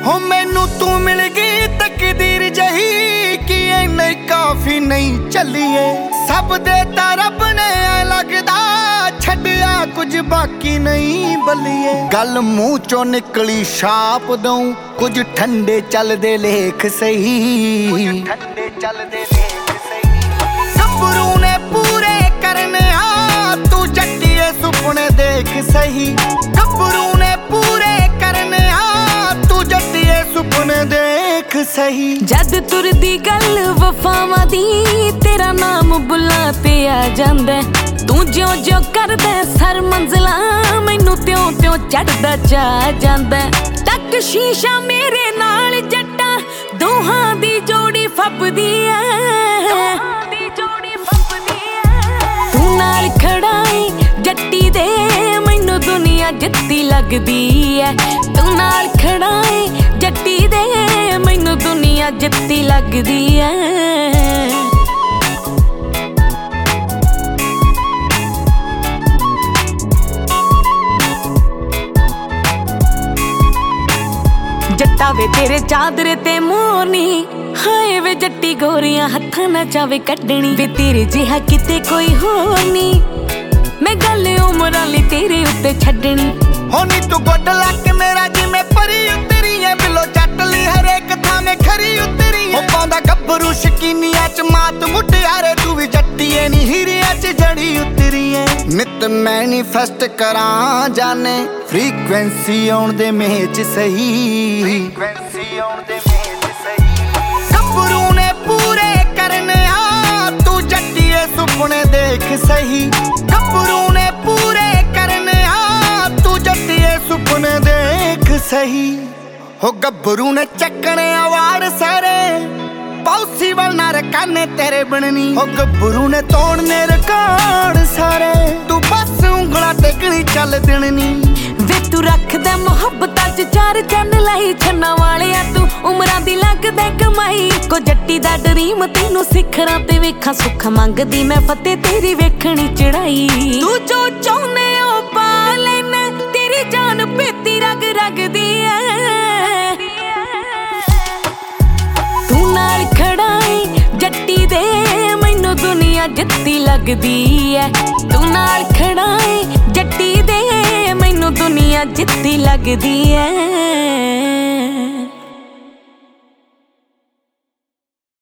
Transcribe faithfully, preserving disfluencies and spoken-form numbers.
हो मैनू तू मिल गई तकदीर जही कि इन्ने काफी नहीं चलिए सब देता रब ने लगदा छड्या कुछ बाकी नहीं बलिए गल मुंह चो निकली छाप दूं कुछ ठंडे चलदे लेख सही ठंडे चलदे लेख सही गब्बरू ने पूरे करने आ तू जट्टिए सुपने देख सही गब्बरू ने पूरे करने आ तू जट्टिए सुपने देख सही जद तुरदी गल वफावां दी तेरा नाम बुला ते आ जांदा तू ज्यों ज्यों करदा सर मंजिला मैनू त्यों त्यों चढ़दा चा जांदा तक शीशा मेरे नाल जट्टा दोहां दी जोड़ी फपदी ऐ तू नाल खड़ा है जट्टी दे मैनू दुनिया जित्ती लगदी ऐ तू नाल खड़ा है जट्टी दे मैनू दुनिया जित्ती लगदी ऐ जट्टा वे तेरे चादरे ते मोरनी हाय वे जट्टी गोरियां हत्थां ना चावे कड्डनी वे तेरे जिहा किते कोई होर नी मैं गल उमरां लई तेरे उत्ते छड्डनी होनी तू गुड लक मेरा जिवें परी उतरी है बिलो जट लई हरेक थां में खरी उतरी है पाउंदा गब्बरू शकीनिया च मात मुटियारे तू भी जट्टीए नी हीरिया च जड़ी उतरी है नित मैनीफेस्ट करां जाने फ्रीक्वेंसी आउण दे मेच सही फ्रीक्वेंसी आउण दे मेच सही गब्बरू ने पूरे करने आ तू जट्टीए सुपने देख सही गब्बरू ने पूरे करने आ तू जट्टीए सुपने देख सही हो गब्बरू ने चकने अवार्ड सारे पॉसिबल ना रकाने तेरे बननी हो गब्बरू ने तोड़ने रिकॉर्ड सारे तू बस उंगला टेकनी चल दिननी वे तू रखदा मुहब्बतां च चार चंद लाई छन्ना वालिया तू उमरां दी लगदा कमाई को जट्टी दा ड्रीम तैनू सिखरां ते वेखां सुख मंगदी मैं फतेह तेरी वेखणी चढ़ाई तू जो चाहुंदे ओ पा लैना तेरी जान पेती रग रग दी ऐ तू नाल खड़ा है जट्टी दे मैनू दुनिया जित्ती लगदी ऐ तू नाल खड़ा है जट्टी दे मैनू दुनिया जित्ती लगदी ऐ।